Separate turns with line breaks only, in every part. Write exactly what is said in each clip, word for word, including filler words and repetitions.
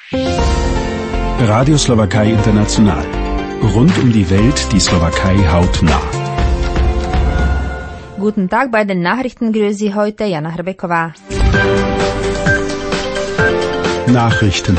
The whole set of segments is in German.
Radio Slowakei International. Rund um die Welt die Slowakei hautnah.
Guten Tag, bei den Nachrichten grüßt Sie heute Jana Hrbeková.
Nachrichten.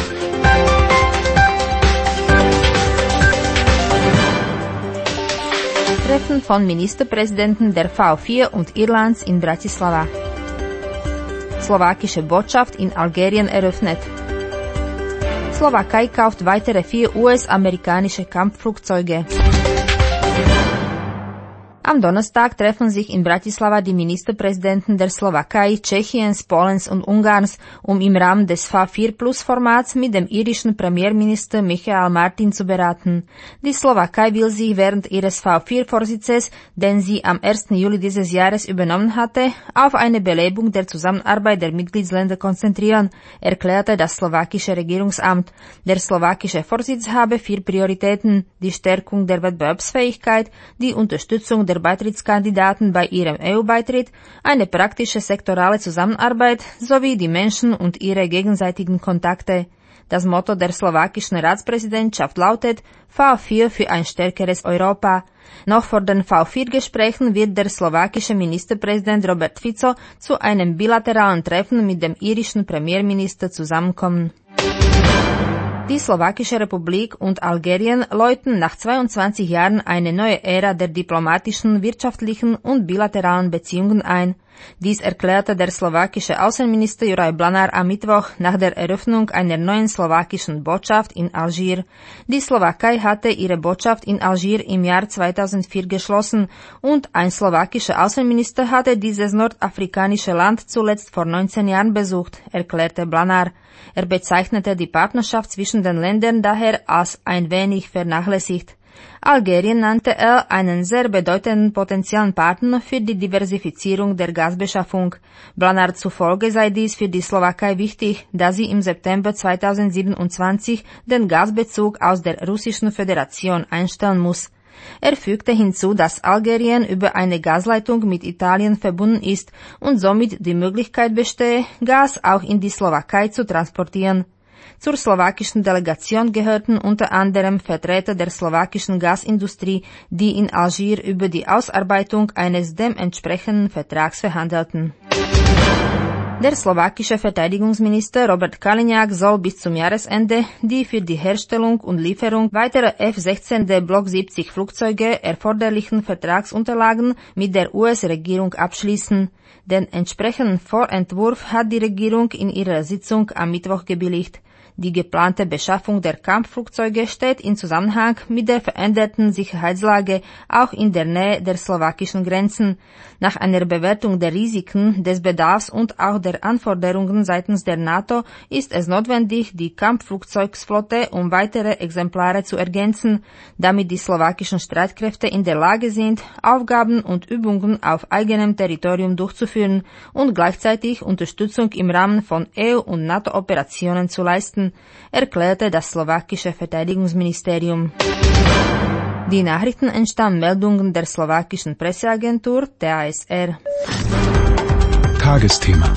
Treffen von Ministerpräsidenten der V vier und Irlands in Bratislava. Slowakische Botschaft in Algerien eröffnet. Slowakei kauft weitere vier U S-amerikanische Kampfflugzeuge. Am Donnerstag treffen sich in Bratislava die Ministerpräsidenten der Slowakei, Tschechiens, Polens und Ungarns, um im Rahmen des V vier Plus Formats mit dem irischen Premierminister Michael Martin zu beraten. Die Slowakei will sich während ihres V vier Vorsitzes, den sie am ersten Juli dieses Jahres übernommen hatte, auf eine Belebung der Zusammenarbeit der Mitgliedsländer konzentrieren, erklärte das slowakische Regierungsamt. Der slowakische Vorsitz habe vier Prioritäten: die Stärkung der Wettbewerbsfähigkeit, die Unterstützung der Beitrittskandidaten bei ihrem E U-Beitritt, eine praktische sektorale Zusammenarbeit sowie die Menschen und ihre gegenseitigen Kontakte. Das Motto der slowakischen Ratspräsidentschaft lautet V vier für ein stärkeres Europa. Noch vor den V vier Gesprächen wird der slowakische Ministerpräsident Robert Fico zu einem bilateralen Treffen mit dem irischen Premierminister zusammenkommen. Die Slowakische Republik und Algerien läuten nach zweiundzwanzig Jahren eine neue Ära der diplomatischen, wirtschaftlichen und bilateralen Beziehungen ein. Dies erklärte der slowakische Außenminister Juraj Blanár am Mittwoch nach der Eröffnung einer neuen slowakischen Botschaft in Algier. Die Slowakei hatte ihre Botschaft in Algier im Jahr zweitausendvier geschlossen und ein slowakischer Außenminister hatte dieses nordafrikanische Land zuletzt vor neunzehn Jahren besucht, erklärte Blanár. Er bezeichnete die Partnerschaft zwischen den Ländern daher als ein wenig vernachlässigt. Algerien nannte er einen sehr bedeutenden potenziellen Partner für die Diversifizierung der Gasbeschaffung. Blanár zufolge sei dies für die Slowakei wichtig, da sie im September zweitausendsiebenundzwanzig den Gasbezug aus der Russischen Föderation einstellen muss. Er fügte hinzu, dass Algerien über eine Gasleitung mit Italien verbunden ist und somit die Möglichkeit bestehe, Gas auch in die Slowakei zu transportieren. Zur slowakischen Delegation gehörten unter anderem Vertreter der slowakischen Gasindustrie, die in Algier über die Ausarbeitung eines dementsprechenden Vertrags verhandelten. Der slowakische Verteidigungsminister Robert Kaliňák soll bis zum Jahresende die für die Herstellung und Lieferung weiterer F sechzehn D Block siebzig Flugzeuge erforderlichen Vertragsunterlagen mit der U S-Regierung abschließen. Den entsprechenden Vorentwurf hat die Regierung in ihrer Sitzung am Mittwoch gebilligt. Die geplante Beschaffung der Kampfflugzeuge steht in Zusammenhang mit der veränderten Sicherheitslage auch in der Nähe der slowakischen Grenzen. Nach einer Bewertung der Risiken, des Bedarfs und auch der Anforderungen seitens der NATO ist es notwendig, die Kampfflugzeugflotte um weitere Exemplare zu ergänzen, damit die slowakischen Streitkräfte in der Lage sind, Aufgaben und Übungen auf eigenem Territorium durchzuführen und gleichzeitig Unterstützung im Rahmen von E U- und NATO-Operationen zu leisten, erklärte das slowakische Verteidigungsministerium. Die Nachrichten entstammen Meldungen der slowakischen Presseagentur T A S R.
Tagesthema.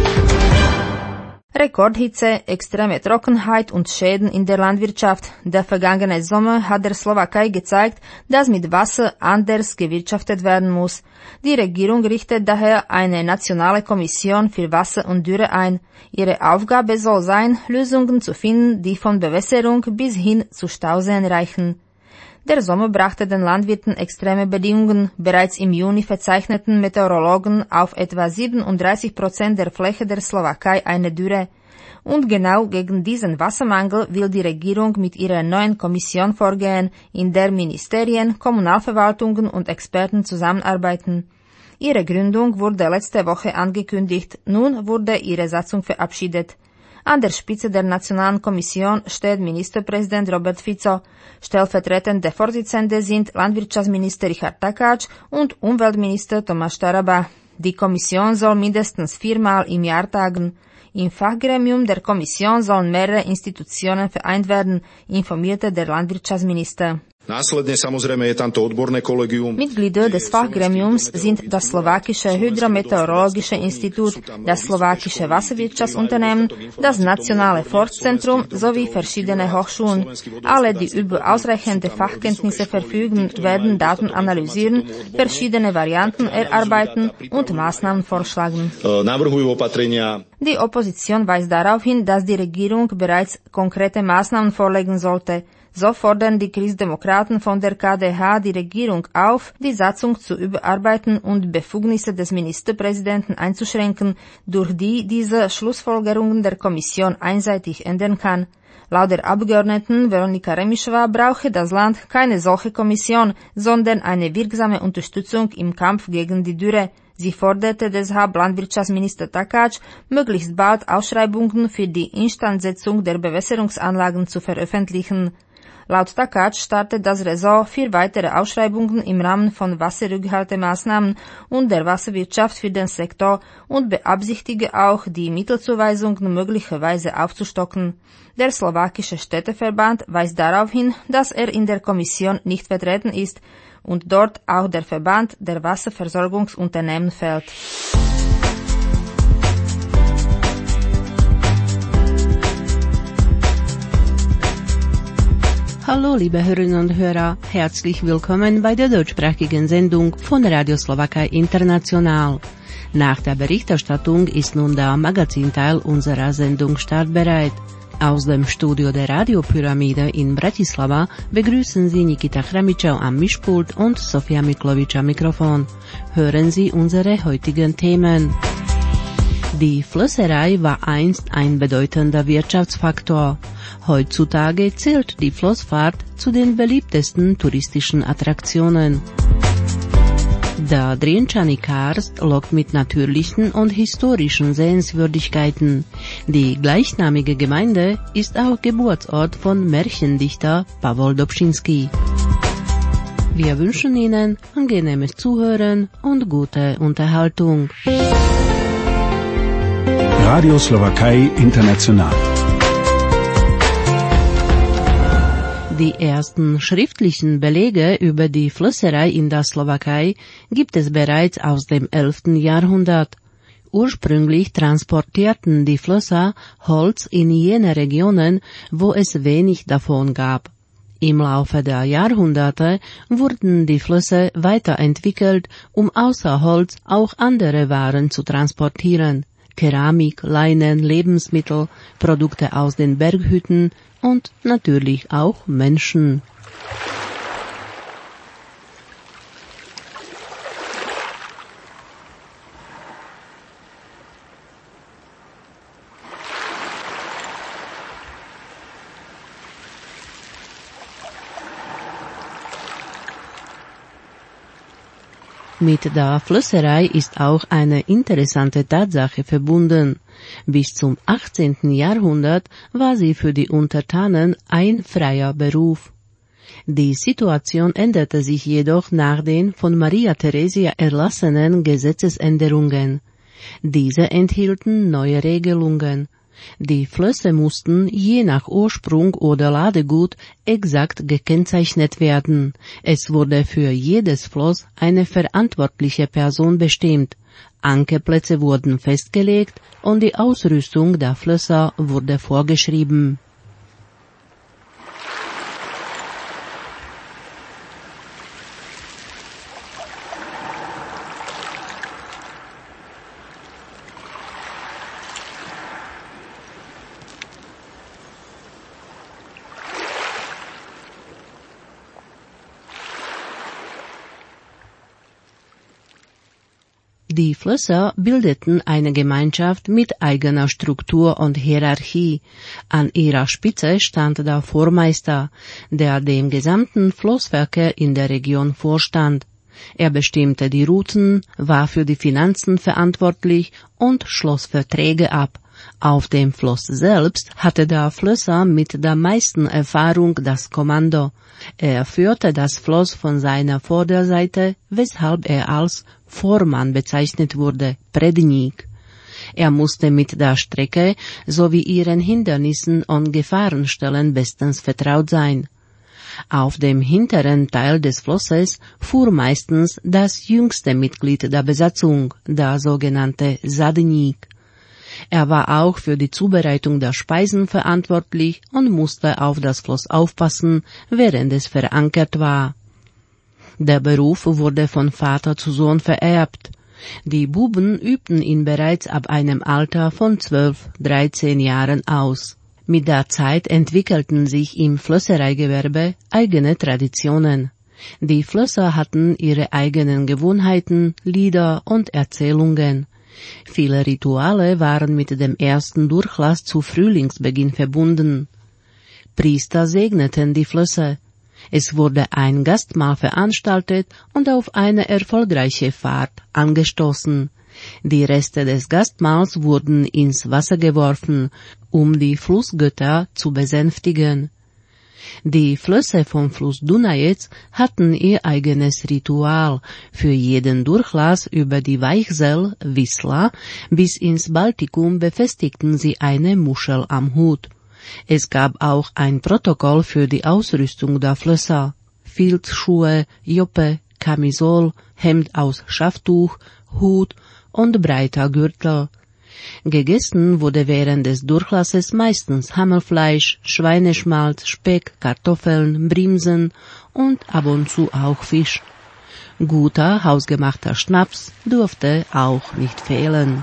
Rekordhitze, extreme Trockenheit und Schäden in der Landwirtschaft. Der vergangene Sommer hat der Slowakei gezeigt, dass mit Wasser anders gewirtschaftet werden muss. Die Regierung richtet daher eine nationale Kommission für Wasser und Dürre ein. Ihre Aufgabe soll sein, Lösungen zu finden, die von Bewässerung bis hin zu Stauseen reichen. Der Sommer brachte den Landwirten extreme Bedingungen. Bereits im Juni verzeichneten Meteorologen auf etwa siebenunddreißig Prozent der Fläche der Slowakei eine Dürre. Und genau gegen diesen Wassermangel will die Regierung mit ihrer neuen Kommission vorgehen, in der Ministerien, Kommunalverwaltungen und Experten zusammenarbeiten. Ihre Gründung wurde letzte Woche angekündigt, nun wurde ihre Satzung verabschiedet. An der Spitze der Nationalen Kommission steht Ministerpräsident Robert Fico. Stellvertretende Vorsitzende sind Landwirtschaftsminister Richard Takács und Umweltminister Tomáš Taraba. Die Kommission soll mindestens viermal im Jahr tagen. Im Fachgremium der Kommission sollen mehrere Institutionen vereint werden, informierte der Landwirtschaftsminister. Mitglieder des Fachgremiums sind das slowakische Hydrometeorologische Institut, das slowakische Wasserwirtschaftsunternehmen, das nationale Forstzentrum sowie verschiedene Hochschulen. Alle, die über ausreichende Fachkenntnisse verfügen, werden Daten analysieren, verschiedene Varianten erarbeiten und Maßnahmen vorschlagen. Die Opposition weist darauf hin, dass die Regierung bereits konkrete Maßnahmen vorlegen sollte. So fordern die Christdemokraten von der K D H die Regierung auf, die Satzung zu überarbeiten und Befugnisse des Ministerpräsidenten einzuschränken, durch die diese Schlussfolgerungen der Kommission einseitig ändern kann. Laut der Abgeordneten Veronika Remišová brauche das Land keine solche Kommission, sondern eine wirksame Unterstützung im Kampf gegen die Dürre. Sie forderte deshalb Landwirtschaftsminister Takács, möglichst bald Ausschreibungen für die Instandsetzung der Bewässerungsanlagen zu veröffentlichen. Laut Takács startet das Ressort vier weitere Ausschreibungen im Rahmen von Wasserrückhaltemaßnahmen und der Wasserwirtschaft für den Sektor und beabsichtige auch, die Mittelzuweisungen möglicherweise aufzustocken. Der slowakische Städteverband weist darauf hin, dass er in der Kommission nicht vertreten ist und dort auch der Verband der Wasserversorgungsunternehmen fehlt.
Hallo liebe Hörerinnen und Hörer, herzlich willkommen bei der deutschsprachigen Sendung von Radio Slowakei International. Nach der Berichterstattung ist nun der Magazinteil unserer Sendung startbereit. Aus dem Studio der Radiopyramide in Bratislava begrüßen Sie Nikita Chramičov am Mischpult und Sofia Miklovič am Mikrofon. Hören Sie unsere heutigen Themen. Die Flösserei war einst ein bedeutender Wirtschaftsfaktor. Heutzutage zählt die Flossfahrt zu den beliebtesten touristischen Attraktionen. Der Drinčani Karst lockt mit natürlichen und historischen Sehenswürdigkeiten. Die gleichnamige Gemeinde ist auch Geburtsort von Märchendichter Pavol Dobšinský. Wir wünschen Ihnen angenehmes Zuhören und gute Unterhaltung.
Radio Slowakei International.
Die ersten schriftlichen Belege über die Flösserei in der Slowakei gibt es bereits aus dem elften Jahrhundert. Ursprünglich transportierten die Flösser Holz in jene Regionen, wo es wenig davon gab. Im Laufe der Jahrhunderte wurden die Flösse weiterentwickelt, um außer Holz auch andere Waren zu transportieren. Keramik, Leinen, Lebensmittel, Produkte aus den Berghütten und natürlich auch Menschen. Mit der Flösserei ist auch eine interessante Tatsache verbunden. Bis zum achtzehnten Jahrhundert war sie für die Untertanen ein freier Beruf. Die Situation änderte sich jedoch nach den von Maria Theresia erlassenen Gesetzesänderungen. Diese enthielten neue Regelungen. Die Flösse mussten je nach Ursprung oder Ladegut exakt gekennzeichnet werden. Es wurde für jedes Floss eine verantwortliche Person bestimmt. Ankerplätze wurden festgelegt und die Ausrüstung der Flösser wurde vorgeschrieben. Die Flösser bildeten eine Gemeinschaft mit eigener Struktur und Hierarchie. An ihrer Spitze stand der Vormeister, der dem gesamten Flossverkehr in der Region vorstand. Er bestimmte die Routen, war für die Finanzen verantwortlich und schloss Verträge ab. Auf dem Floss selbst hatte der Flösser mit der meisten Erfahrung das Kommando. Er führte das Floss von seiner Vorderseite, weshalb er als Vormann bezeichnet wurde, Predník. Er musste mit der Strecke sowie ihren Hindernissen und Gefahrenstellen bestens vertraut sein. Auf dem hinteren Teil des Flosses fuhr meistens das jüngste Mitglied der Besatzung, der sogenannte Sadnik. Er war auch für die Zubereitung der Speisen verantwortlich und musste auf das Floss aufpassen, während es verankert war. Der Beruf wurde von Vater zu Sohn vererbt. Die Buben übten ihn bereits ab einem Alter von zwölf, dreizehn Jahren aus. Mit der Zeit entwickelten sich im Flössereigewerbe eigene Traditionen. Die Flösser hatten ihre eigenen Gewohnheiten, Lieder und Erzählungen. Viele Rituale waren mit dem ersten Durchlass zu Frühlingsbeginn verbunden. Priester segneten die Flösse. Es wurde ein Gastmahl veranstaltet und auf eine erfolgreiche Fahrt angestoßen. Die Reste des Gastmahls wurden ins Wasser geworfen, um die Flussgötter zu besänftigen. Die Flösse vom Fluss Dunajec hatten ihr eigenes Ritual. Für jeden Durchlass über die Weichsel Wisla bis ins Baltikum befestigten sie eine Muschel am Hut. Es gab auch ein Protokoll für die Ausrüstung der Flösser: Filzschuhe, Joppe, Kamisol, Hemd aus Schaftuch, Hut und breiter Gürtel. Gegessen wurde während des Durchlasses meistens Hammelfleisch, Schweineschmalz, Speck, Kartoffeln, Brimsen und ab und zu auch Fisch. Guter, hausgemachter Schnaps durfte auch nicht fehlen.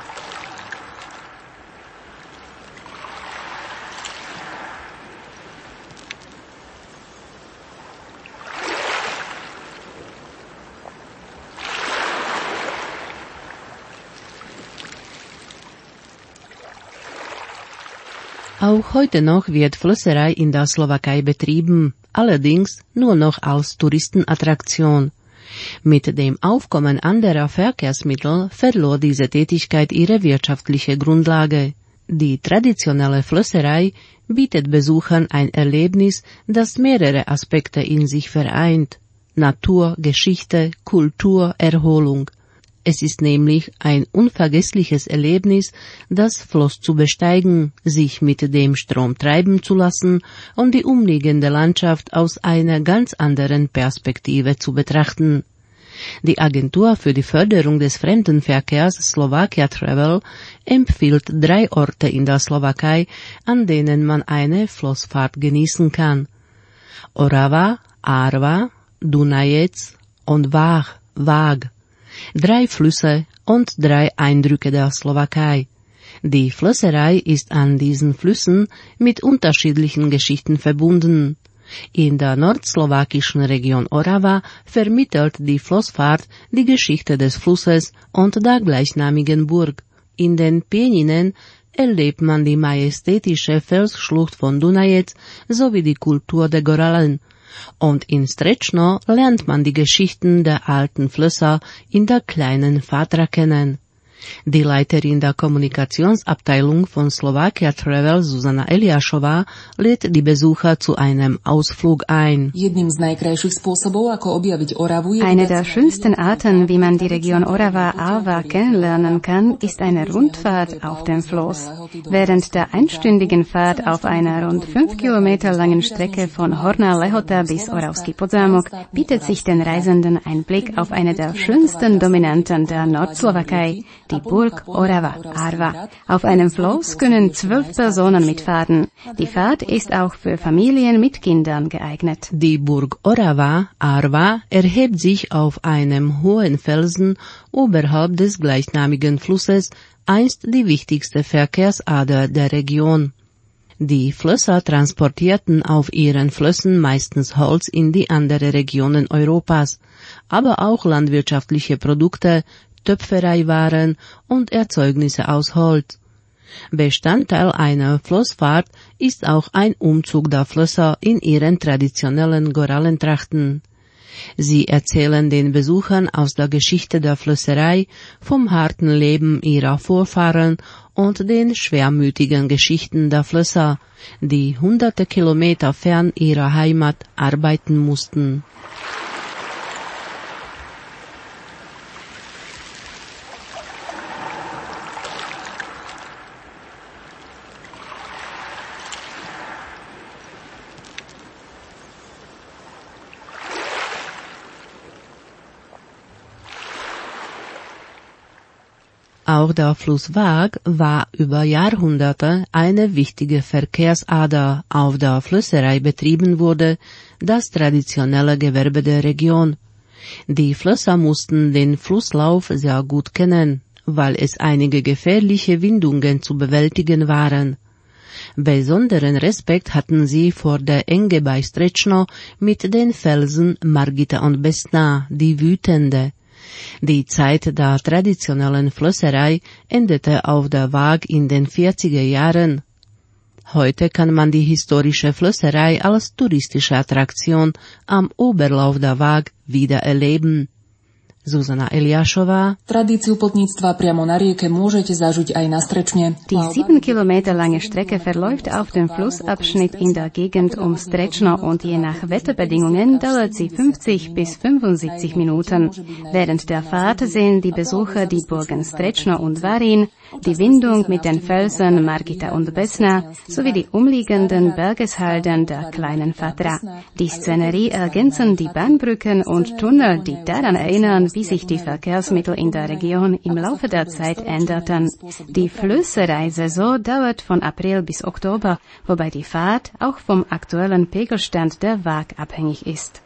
Auch heute noch wird Flösserei in der Slowakei betrieben, allerdings nur noch als Touristenattraktion. Mit dem Aufkommen anderer Verkehrsmittel verlor diese Tätigkeit ihre wirtschaftliche Grundlage. Die traditionelle Flösserei bietet Besuchern ein Erlebnis, das mehrere Aspekte in sich vereint: Natur, Geschichte, Kultur, Erholung. Es ist nämlich ein unvergessliches Erlebnis, das Floss zu besteigen, sich mit dem Strom treiben zu lassen und die umliegende Landschaft aus einer ganz anderen Perspektive zu betrachten. Die Agentur für die Förderung des Fremdenverkehrs Slovakia Travel empfiehlt drei Orte in der Slowakei, an denen man eine Flossfahrt genießen kann: Orava, Arva, Dunajec und Váh, Vág. Drei Flüsse und drei Eindrücke der Slowakei. Die Flösserei ist an diesen Flüssen mit unterschiedlichen Geschichten verbunden. In der nordslowakischen Region Orava vermittelt die Flossfahrt die Geschichte des Flusses und der gleichnamigen Burg. In den Pieninen erlebt man die majestätische Felsschlucht von Dunajec sowie die Kultur der Goralen. Und in Strečno lernt man die Geschichten der alten Flösser in der kleinen Fatra kennen. Die Leiterin der Kommunikationsabteilung von Slovakia Travel, Zuzana Eliášová, lädt die Besucher zu einem Ausflug ein.
Eine der schönsten Arten, wie man die Region Orava-Arva kennenlernen kann, ist eine Rundfahrt auf dem Floss. Während der einstündigen Fahrt auf einer rund fünf Kilometer langen Strecke von Horná Lehota bis Oravský Podzámok bietet sich den Reisenden ein Blick auf eine der schönsten Dominanten der Nordslowakei, die Burg Orava-Arva. Auf einem Floss können zwölf Personen mitfahren. Die Fahrt ist auch für Familien mit Kindern geeignet.
Die Burg Orava-Arva erhebt sich auf einem hohen Felsen oberhalb des gleichnamigen Flusses, einst die wichtigste Verkehrsader der Region. Die Flösser transportierten auf ihren Flössen meistens Holz in die anderen Regionen Europas, aber auch landwirtschaftliche Produkte, Töpfereiwaren und Erzeugnisse aus Holz. Bestandteil einer Flossfahrt ist auch ein Umzug der Flösser in ihren traditionellen Goralentrachten. Sie erzählen den Besuchern aus der Geschichte der Flösserei, vom harten Leben ihrer Vorfahren und den schwermütigen Geschichten der Flösser, die hunderte Kilometer fern ihrer Heimat arbeiten mussten. Auch der Fluss Waag war über Jahrhunderte eine wichtige Verkehrsader. Auf der Flösserei betrieben wurde das traditionelle Gewerbe der Region. Die Flösser mussten den Flusslauf sehr gut kennen, weil es einige gefährliche Windungen zu bewältigen waren. Besonderen Respekt hatten sie vor der Enge bei Strecno mit den Felsen Margita und Besna, die Wütende. Die Zeit der traditionellen Flösserei endete auf der Waag in den vierziger Jahren. Heute kann man die historische Flösserei als touristische Attraktion am Oberlauf der Waag wieder erleben. Zuzana Eliášová.
Tradíciu putníctva priamo na rieke môžete zažiť aj na Strečne.
Die sieben Kilometer lange Strecke verläuft auf dem Flussabschnitt in der Gegend um Strečno und je nach Wetterbedingungen dauert sie fünfzig bis fünfundsiebzig Minuten. Während der Fahrt sehen die Besucher die Burgen Strečno und Varin, die Windung mit den Felsen Margita und Besna sowie die umliegenden Bergeshalden der kleinen Fatra. Die Szenerie ergänzen die Bahnbrücken und Tunnel, die daran erinnern, wie sich die Verkehrsmittel in der Region im Laufe der Zeit änderten. Die Flösserei-Saison dauert von April bis Oktober, wobei die Fahrt auch vom aktuellen Pegelstand der Waag abhängig ist.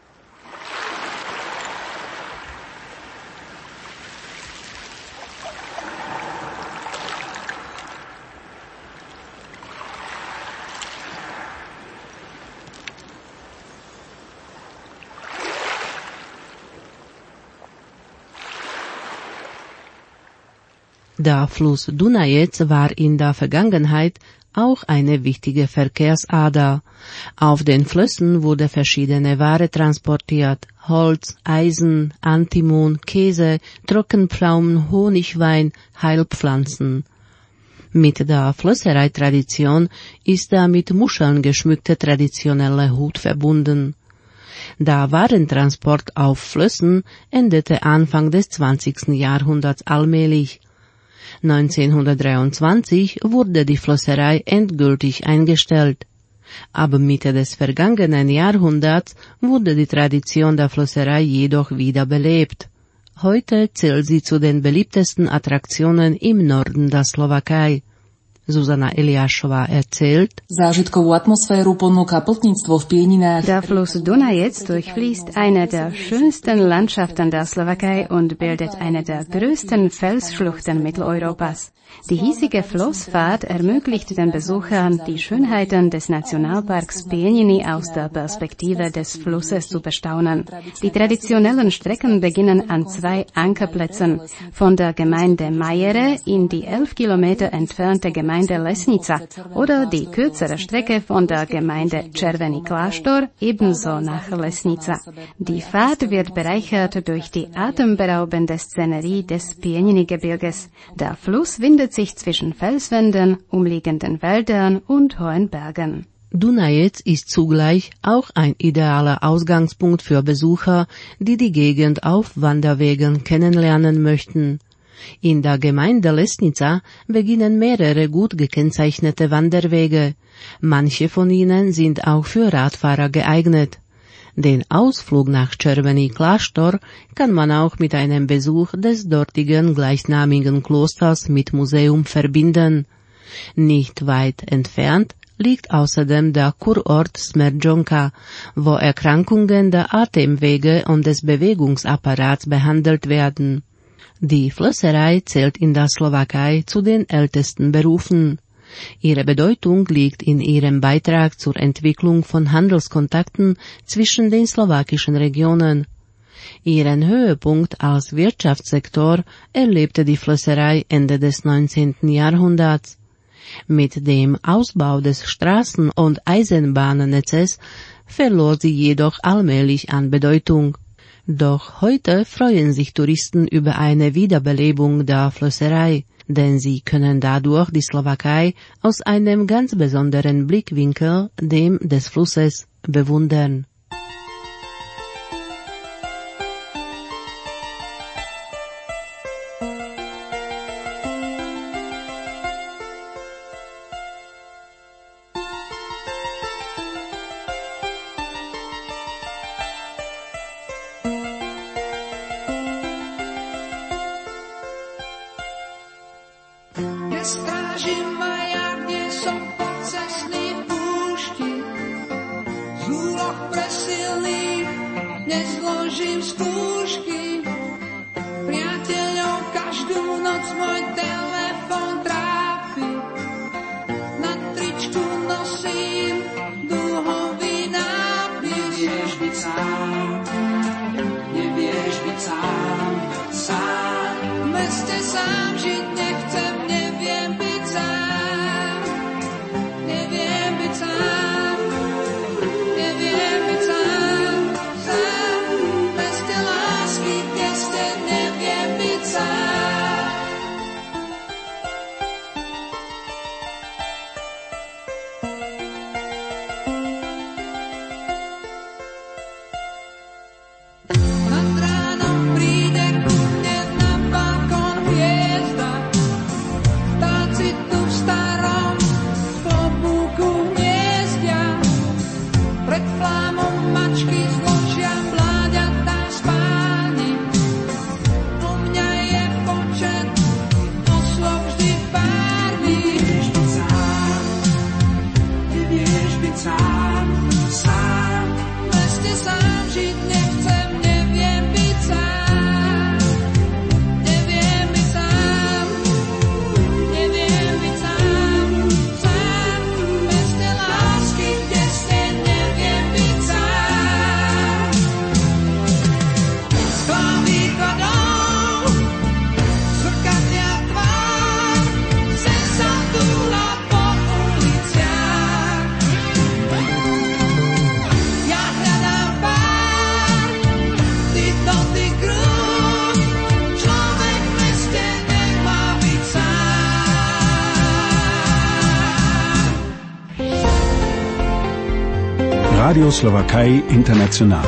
Der Fluss Dunajec war in der Vergangenheit auch eine wichtige Verkehrsader. Auf den Flüssen wurde verschiedene Ware transportiert: Holz, Eisen, Antimon, Käse, Trockenpflaumen, Honigwein, Heilpflanzen. Mit der Flösserei-Tradition ist der mit Muscheln geschmückte traditionelle Hut verbunden. Der Warentransport auf Flüssen endete Anfang des zwanzigsten Jahrhunderts allmählich. neunzehnhundertdreiundzwanzig wurde die Flösserei endgültig eingestellt. Ab Mitte des vergangenen Jahrhunderts wurde die Tradition der Flösserei jedoch wiederbelebt. Heute zählt sie zu den beliebtesten Attraktionen im Norden der Slowakei. Zuzana Eliášová erzählt.
Zážitkovú atmosféru ponúka putníctvo v Pieninách.
Der Fluss Dunajec durchfließt eine der schönsten Landschaften der Slowakei und bildet eine der größten Felsschluchten Mitteleuropas. Die hiesige Floßfahrt ermöglicht den Besuchern, die Schönheiten des Nationalparks Pieniny aus der Perspektive des Flusses zu bestaunen. Die traditionellen Strecken beginnen an zwei Ankerplätzen, von der Gemeinde Majere in die elf Kilometer entfernte Gemeinde Lesnica oder die kürzere Strecke von der Gemeinde Červený Kláštor ebenso nach Lesnica. Die Fahrt wird bereichert durch die atemberaubende Szenerie des Pieniny-Gebirges. Der Fluss windet sich zwischen Felswänden, umliegenden Wäldern und hohen Bergen.
Dunajec ist zugleich auch ein idealer Ausgangspunkt für Besucher, die die Gegend auf Wanderwegen kennenlernen möchten. In der Gemeinde Lesnica beginnen mehrere gut gekennzeichnete Wanderwege. Manche von ihnen sind auch für Radfahrer geeignet. Den Ausflug nach Červený Kláštor kann man auch mit einem Besuch des dortigen gleichnamigen Klosters mit Museum verbinden. Nicht weit entfernt liegt außerdem der Kurort Smerdžonka, wo Erkrankungen der Atemwege und des Bewegungsapparats behandelt werden. Die Flösserei zählt in der Slowakei zu den ältesten Berufen. Ihre Bedeutung liegt in ihrem Beitrag zur Entwicklung von Handelskontakten zwischen den slowakischen Regionen. Ihren Höhepunkt als Wirtschaftssektor erlebte die Flösserei Ende des neunzehnten Jahrhunderts. Mit dem Ausbau des Straßen- und Eisenbahnnetzes verlor sie jedoch allmählich an Bedeutung. Doch heute freuen sich Touristen über eine Wiederbelebung der Flösserei, denn sie können dadurch die Slowakei aus einem ganz besonderen Blickwinkel, dem des Flusses, bewundern.
Nestrážim a ja, kde som po cestný púšti. Z úloh presilných nezložím skúšky. Priateľov každú noc môj telefon trápi. Na tričku nosím dúhový nápis. Nevieš byť sám, nevieš byť sám, sám. V meste sám žiť nechcem, neviem byť sám. Neviem byť sám, neviem byť sám, sám. V meste lásky, kde ste, neviem byť sám. Nad ránom príde ku mne na balkón hviezda. Vtáci tu v starom klobúku hniezdia. Pred flámou mačky zložia mláďatá spáni. U mňa je počet osôb vždy párny. Nevieš byť sám, nevieš byť sám, sám. V meste sám žiť nechcem, neviem byť sám. Neviem byť sám, neviem byť sám, sám. V meste lásky, kde ste, neviem byť sám. Skla východov, zrkadlia tvár, sen sa túla po uliciach. Ja hľadám pár, ty dotyk rúk, človek v meste nemá byť sám.
Radio Slowakei International.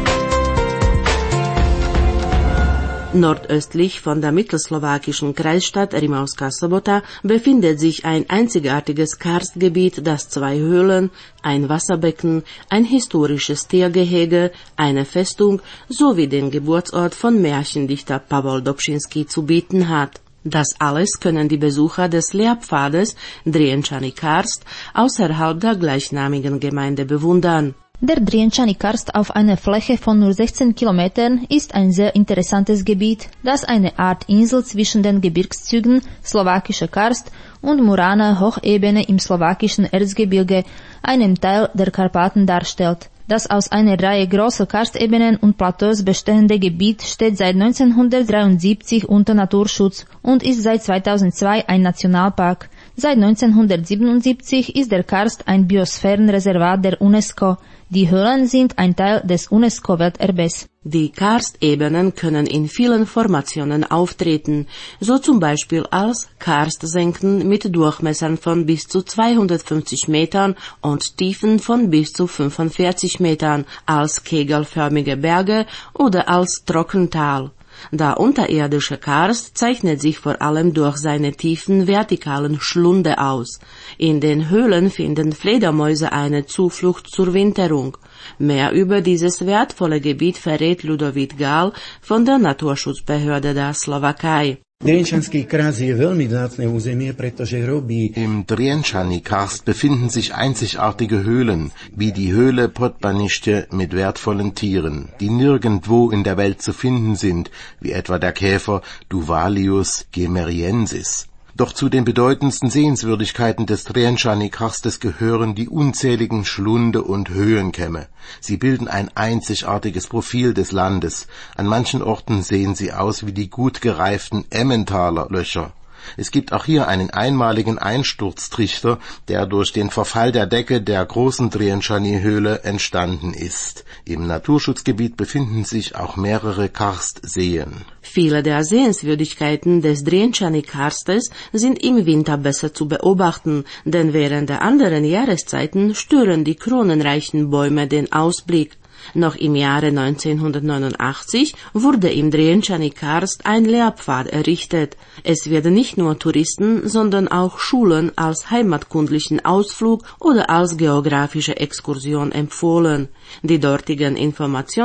Nordöstlich von der mittelslowakischen Kreisstadt Rimavská Sobota befindet sich ein einzigartiges Karstgebiet, das zwei Höhlen, ein Wasserbecken, ein historisches Tiergehege, eine Festung sowie den Geburtsort von Märchendichter Pavol Dobšinský zu bieten hat. Das alles können die Besucher des Lehrpfades Drienčany Karst außerhalb der gleichnamigen Gemeinde bewundern.
Der Drienčany Karst auf einer Fläche von nur sechzehn Kilometern ist ein sehr interessantes Gebiet, das eine Art Insel zwischen den Gebirgszügen Slowakischer Karst und Muraner Hochebene im slowakischen Erzgebirge, einem Teil der Karpaten, darstellt. Das aus einer Reihe großer Karstebenen und Plateaus bestehende Gebiet steht seit neunzehnhundertdreiundsiebzig unter Naturschutz und ist seit zweitausendzwei ein Nationalpark. Seit neunzehnhundertsiebenundsiebzig ist der Karst ein Biosphärenreservat der UNESCO. Die Höhlen sind ein Teil des UNESCO-Welterbes.
Die Karstebenen können in vielen Formationen auftreten, so zum Beispiel als Karstsenken mit Durchmessern von bis zu zweihundertfünfzig Metern und Tiefen von bis zu fünfundvierzig Metern, als kegelförmige Berge oder als Trockental. Der unterirdische Karst zeichnet sich vor allem durch seine tiefen vertikalen Schlunde aus. In den Höhlen finden Fledermäuse eine Zuflucht zur Winterung. Mehr über dieses wertvolle Gebiet verrät Ludovic Gál von der Naturschutzbehörde der Slowakei.
Drienčanský Karst je veľmi vzácne územie, pretože robí...
Im Drienčany Karst befinden sich einzigartige Höhlen, wie die Höhle Podbanište mit wertvollen Tieren, die nirgendwo in der Welt zu finden sind, wie etwa der Käfer Duvalius gemeriensis. Doch zu den bedeutendsten Sehenswürdigkeiten des Drienčany Karstes gehören die unzähligen Schlunde und Höhenkämme. Sie bilden ein einzigartiges Profil des Landes. An manchen Orten sehen sie aus wie die gut gereiften Emmentaler Löcher. Es gibt auch hier einen einmaligen Einsturztrichter, der durch den Verfall der Decke der großen Drienčany-Höhle entstanden ist. Im Naturschutzgebiet befinden sich auch mehrere Karstseen.
Viele der Sehenswürdigkeiten des Drienčany Karstes sind im Winter besser zu beobachten, denn während der anderen Jahreszeiten stören die kronenreichen Bäume den Ausblick. Noch im Jahre neunzehnhundertneunundachtzig wurde im Drienčany Karst ein Lehrpfad errichtet. Es werden nicht nur Touristen, sondern auch Schulen als heimatkundlichen Ausflug oder als geografische Exkursion empfohlen. Die dortigen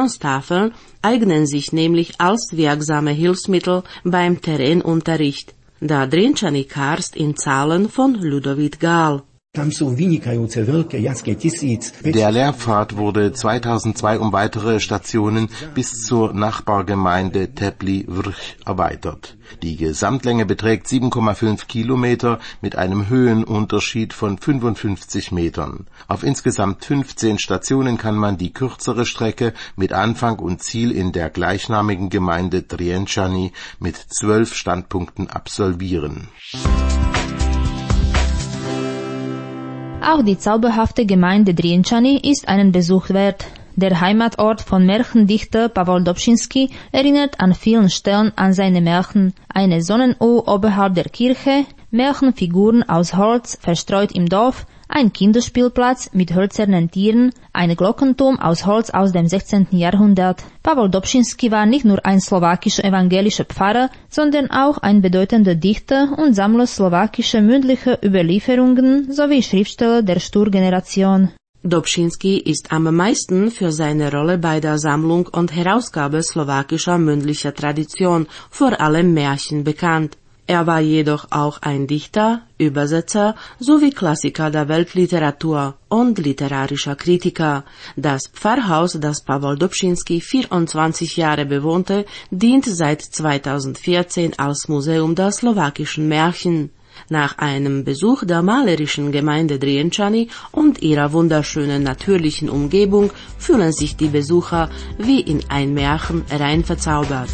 Informationstafeln eignen sich nämlich als wirksame Hilfsmittel beim Terrainunterricht. Der Drienčany Karst in Zahlen von Ludovít Gál.
Tam sú vynikajúce veľké jazdky tisíc.
Der Lehrpfad wurde zweitausendzwei um weitere Stationen bis zur Nachbargemeinde Teplý Vrch erweitert. Die Gesamtlänge beträgt sieben Komma fünf Kilometer mit einem Höhenunterschied von fünfundfünfzig Metern. Auf insgesamt fünfzehn Stationen kann man die kürzere Strecke mit Anfang und Ziel in der gleichnamigen Gemeinde Drienčany mit zwölf Standpunkten absolvieren.
Auch die zauberhafte Gemeinde Drienčany ist einen Besuch wert. Der Heimatort von Märchendichter Pavol Dobšinský erinnert an vielen Stellen an seine Märchen. Eine Sonnenuhr oberhalb der Kirche, Märchenfiguren aus Holz verstreut im Dorf, ein Kinderspielplatz mit hölzernen Tieren, ein Glockenturm aus Holz aus dem sechzehnten Jahrhundert. Pavol Dobšinský war nicht nur ein slowakischer evangelischer Pfarrer, sondern auch ein bedeutender Dichter und Sammler slowakischer mündlicher Überlieferungen sowie Schriftsteller der Sturgeneration.
Dobšinský ist am meisten für seine Rolle bei der Sammlung und Herausgabe slowakischer mündlicher Tradition, vor allem Märchen, bekannt. Er war jedoch auch ein Dichter, Übersetzer sowie Klassiker der Weltliteratur und literarischer Kritiker. Das Pfarrhaus, das Pavol Dobšinský vierundzwanzig Jahre bewohnte, dient seit zweitausendvierzehn als Museum der slowakischen Märchen. Nach einem Besuch der malerischen Gemeinde Drienčany und ihrer wunderschönen natürlichen Umgebung fühlen sich die Besucher wie in ein Märchen rein verzaubert.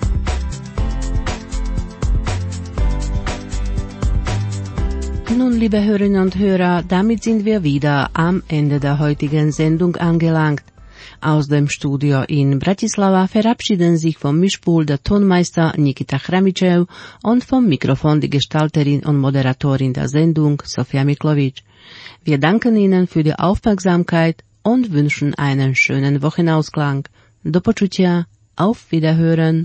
Nun, liebe Hörerinnen und Hörer, damit sind wir wieder am Ende der heutigen Sendung angelangt. Aus dem Studio in Bratislava verabschieden sich vom Mischpult der Tonmeister Nikita Chramičev und vom Mikrofon die Gestalterin und Moderatorin der Sendung Sofia Miklovic. Wir danken Ihnen für die Aufmerksamkeit und wünschen einen schönen Wochenausklang. Do počutia, auf Wiederhören.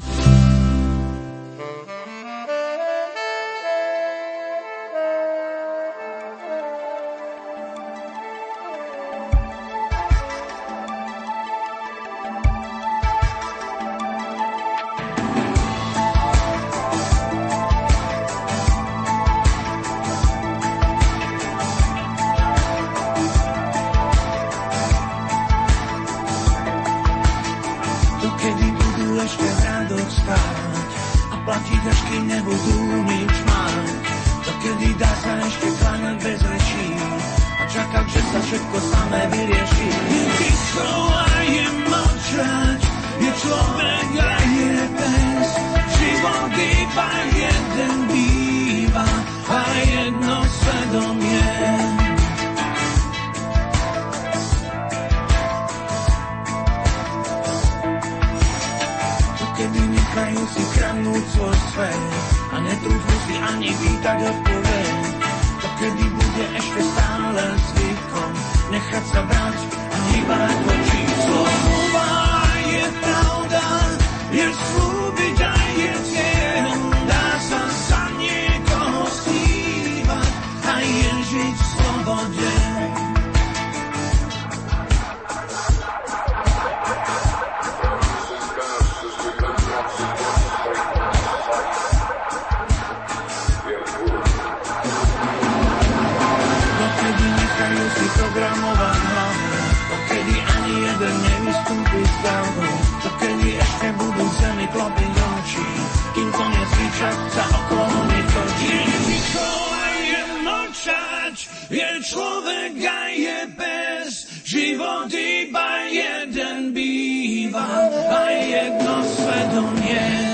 Je človek a je bez, život iba jeden býva a jedno svedomie.